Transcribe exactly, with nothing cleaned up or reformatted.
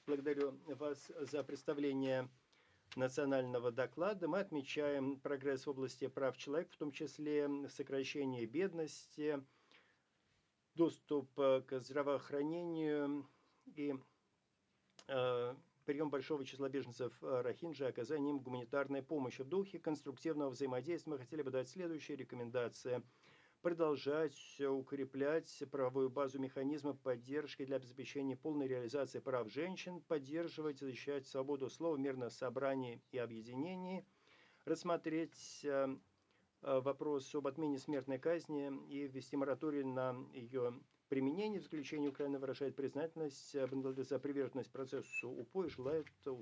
Благодарю вас за представление национального доклада. Мы отмечаем прогресс в области прав человека, в том числе сокращение бедности, доступ к здравоохранению и э, прием большого числа беженцев Рохинджи, оказание им гуманитарной помощи. В духе конструктивного взаимодействия мы хотели бы дать следующие рекомендации. Продолжать укреплять правовую базу механизма поддержки для обеспечения полной реализации прав женщин, поддерживать и защищать свободу слова, мирных собраний и объединений, рассмотреть э, вопрос об отмене смертной казни и ввести мораторий на ее применение. В заключение Украина выражает признательность Бангладешу за приверженность процессу УПО и желает